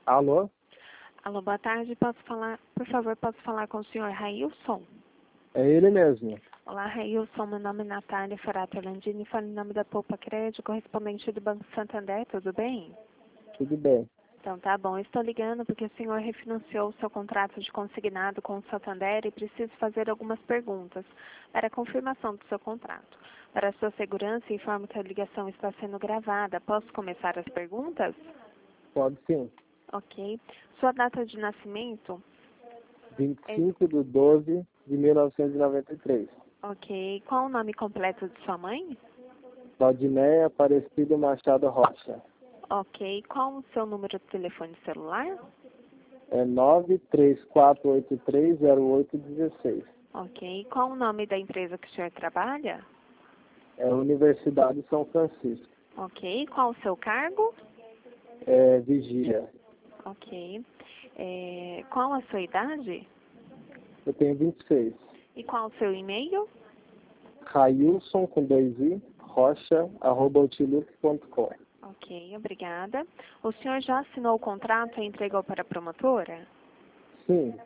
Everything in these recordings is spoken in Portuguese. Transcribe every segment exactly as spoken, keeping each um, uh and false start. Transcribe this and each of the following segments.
Alô? Alô, boa tarde. Posso falar, por favor, posso falar com o senhor Railson? É ele mesmo. Olá, Railson. Meu nome é Natália Ferrato Orlandini. Falo em nome da Poupa Crédito, correspondente do Banco Santander. Tudo bem? Tudo bem. Então, tá bom. Estou ligando porque o senhor refinanciou o seu contrato de consignado com o Santander e preciso fazer algumas perguntas para a confirmação do seu contrato. Para a sua segurança, informo que a ligação está sendo gravada. Posso começar as perguntas? Pode sim. Ok. Sua data de nascimento? vinte e cinco de doze de mil novecentos e noventa e três. Ok. Qual o nome completo de sua mãe? Valdinéia Aparecido Machado Rocha. Ok. Qual o seu número de telefone celular? É nove três quatro oito três zero oito um seis. Ok. Qual o nome da empresa que o senhor trabalha? É Universidade São Francisco. Ok. Qual o seu cargo? É Vigia. Ok. É, qual a sua idade? Eu tenho vinte e seis. E qual o seu e-mail? Railson com dois i, rocha, arroba outlook ponto com. Ok, obrigada. O senhor já assinou o contrato e entregou para a promotora? Sim,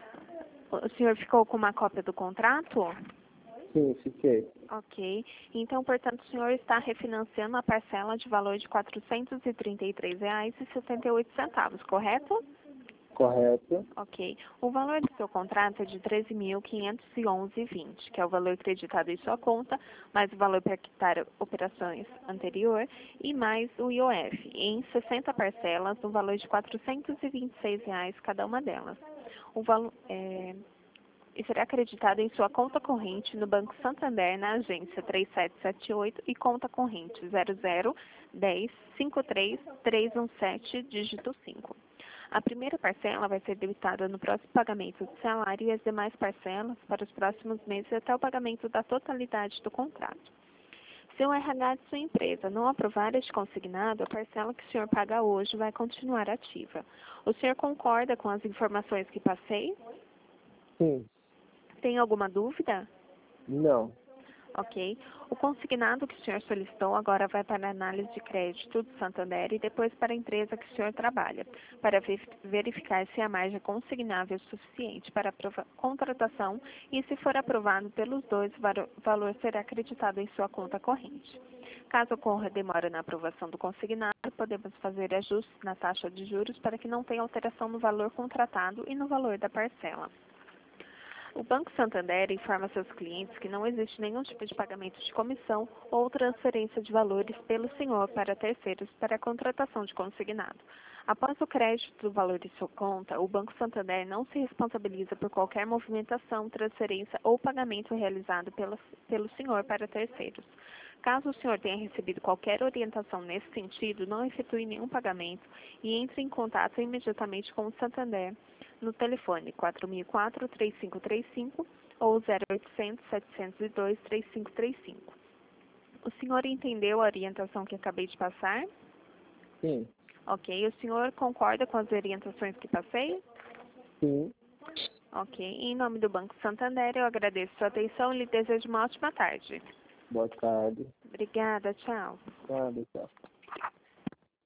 O senhor ficou com uma cópia do contrato? sim, fiquei. Ok. Então, portanto, o senhor está refinanciando a parcela de valor de quatrocentos e trinta e três reais e setenta e oito centavos, correto? Correto. Ok. O valor do seu contrato é de treze mil quinhentos e onze reais e vinte centavos, que é o valor acreditado em sua conta, mais o valor para quitar operações anterior e mais o I O F, em sessenta parcelas, no valor de quatrocentos e vinte e seis reais cada uma delas. O valor é, e será acreditado em sua conta corrente no Banco Santander, na agência três sete sete oito e conta corrente zero zero um zero cinco três três um sete, dígito cinco. A primeira parcela vai ser debitada no próximo pagamento do salário e as demais parcelas para os próximos meses até o pagamento da totalidade do contrato. Se o R H de sua empresa não aprovar este consignado, a parcela que o senhor paga hoje vai continuar ativa. O senhor concorda com as informações que passei? Sim. Tem alguma dúvida? Não. Ok. O consignado que o senhor solicitou agora vai para a análise de crédito do Santander e depois para a empresa que o senhor trabalha, para verificar se a margem consignável é suficiente para a contratação e, se for aprovado pelos dois, o valor será acreditado em sua conta corrente. Caso ocorra demora na aprovação do consignado, podemos fazer ajustes na taxa de juros para que não tenha alteração no valor contratado e no valor da parcela. O Banco Santander informa seus clientes que não existe nenhum tipo de pagamento de comissão ou transferência de valores pelo senhor para terceiros para a contratação de consignado. Após o crédito do valor de sua conta, o Banco Santander não se responsabiliza por qualquer movimentação, transferência ou pagamento realizado pelo, pelo senhor para terceiros. Caso o senhor tenha recebido qualquer orientação nesse sentido, não efetue nenhum pagamento e entre em contato imediatamente com o Santander no telefone quatro mil e quatro, três cinco três cinco ou zero oitocentos, setecentos e dois, três cinco três cinco. O senhor entendeu a orientação que acabei de passar? Sim. Ok. O senhor concorda com as orientações que passei? Sim. Ok. Em nome do Banco Santander, eu agradeço sua atenção e lhe desejo uma ótima tarde. Boa tarde. Obrigada. Tchau. Nada, tchau.